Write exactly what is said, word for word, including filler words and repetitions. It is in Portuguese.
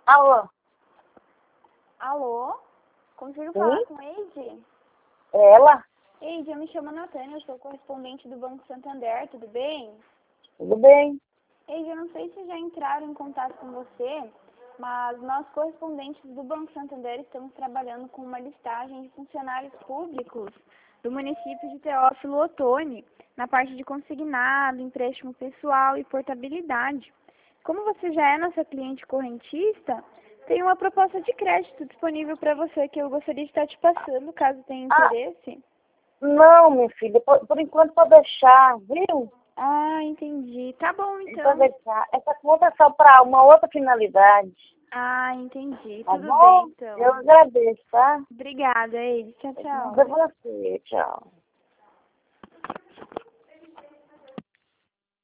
Alô? Alô? Consigo Sim? falar com a Eide? É ela? Eide, eu me chamo Natânia, eu sou correspondente do Banco Santander, tudo bem? Tudo bem? Eide, eu não sei se já entraram em contato com você, mas nós correspondentes do Banco Santander estamos trabalhando com uma listagem de funcionários públicos do município de Teófilo Otoni, na parte de consignado, empréstimo pessoal e portabilidade. Como você já é nossa cliente correntista, tem uma proposta de crédito disponível para você que eu gostaria de estar te passando, caso tenha Ah, interesse. não, minha filha, por, por enquanto pode deixar, viu? Ah, entendi. Tá bom, Pode então. deixar. Essa conta é só para uma outra finalidade, Ah, entendi. tá Tudo bem, bom? então. Eu agradeço, tá? Obrigada, Eide. Tchau, tchau. Obrigada a você, tchau.